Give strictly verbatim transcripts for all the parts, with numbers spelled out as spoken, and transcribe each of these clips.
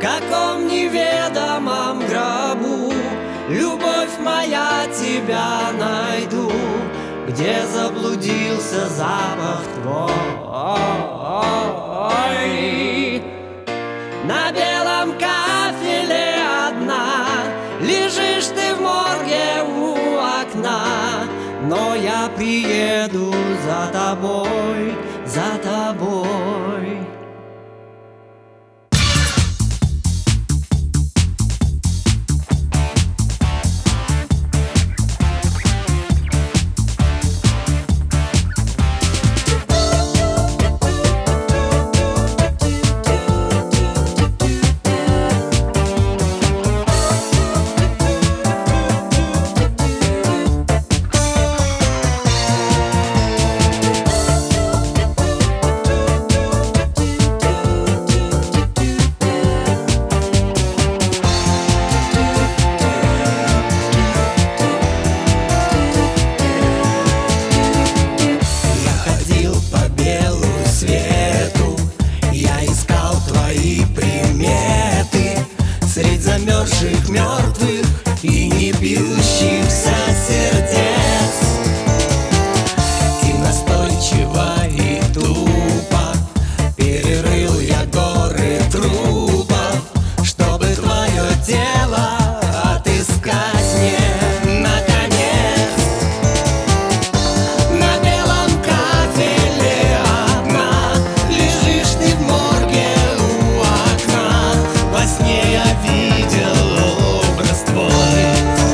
каком неведомом гробу, любовь моя, тебя найду, где заблудился запах твой. На белом кафеле одна лежишь ты в морге у окна, но я приеду за тобой, за тобой. Средь замерзших, мертвых и не бьющихся сердец, и настойчиво и тупо перерыл я горы трупов, чтобы твое тело отыскать мне наконец. На белом кафеле одна лежишь ты в морге у окна, во сне я видел образ твой.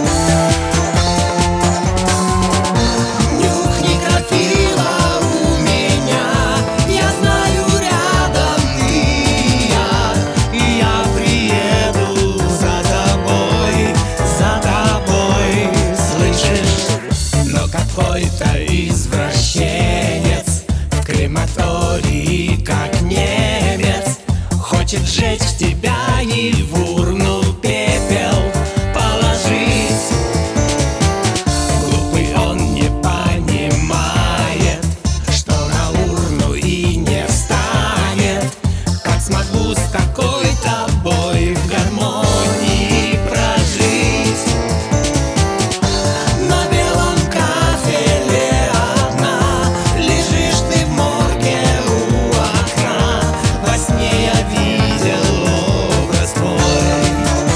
Нюх некрофила у меня, я знаю, рядом ты и я, и я приеду за тобой, за тобой, слышишь? Но какой-то извращенец в крематории, как немец, хочет сжечь тебя и в урну пепел положить. Глупый он не понимает, что на урну и не встанет. Как смогу с такой тобой в гармонии прожить? На белом кафеле одна лежишь ты в морге у окна, во сне я видел образ твой.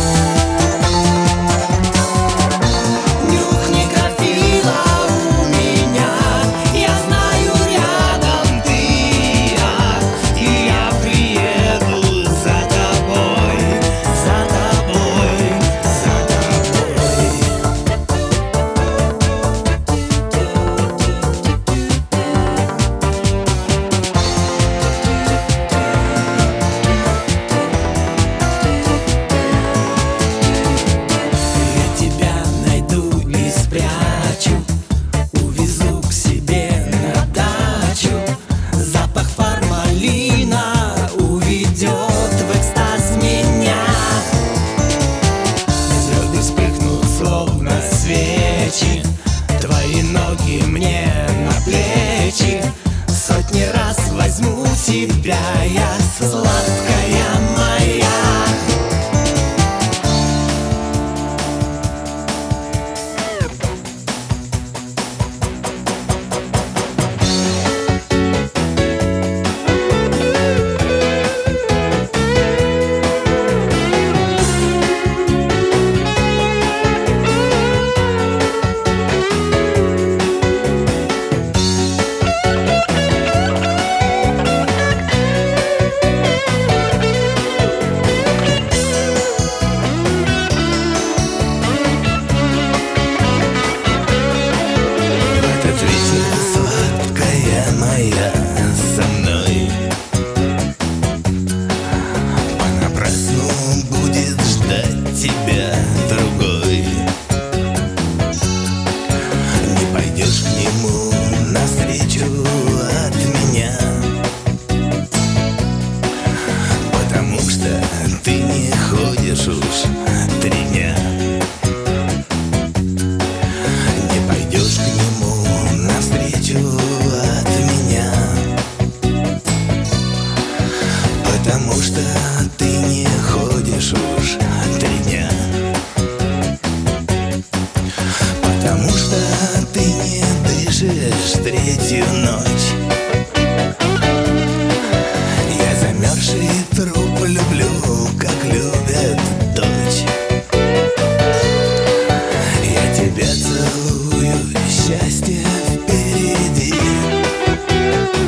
Нюх некрофила у меня, я знаю, рядом ты и я, и я приеду за тобой, за тобой, за тобой. Я тебя найду и спрячу, увезу к себе на дачу. Запах формалина уведет в экстаз меня. Звезды вспыхнут словно свечи, твои ноги мне на плечи. Сотни раз возьму тебя я, сладкая моя. В этот вечер, сладкая моя, со мной понапрасну будет ждать тебя другой. Не пойдешь к нему навстречу от меня, потому что ты не ходишь уж три дня. Не пойдешь к нему навстречу от меня, потому что ты не ходишь третью ночь. Я замерзший труп люблю, как любят дочь. Я тебя целую, счастье впереди.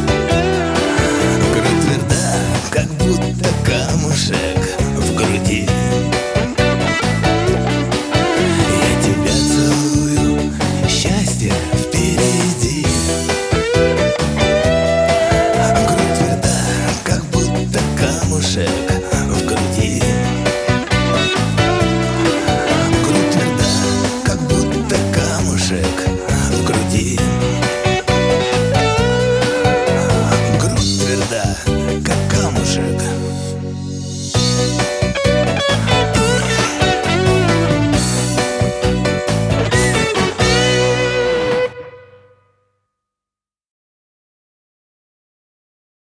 Грудь тверда, как будто камушек в груди.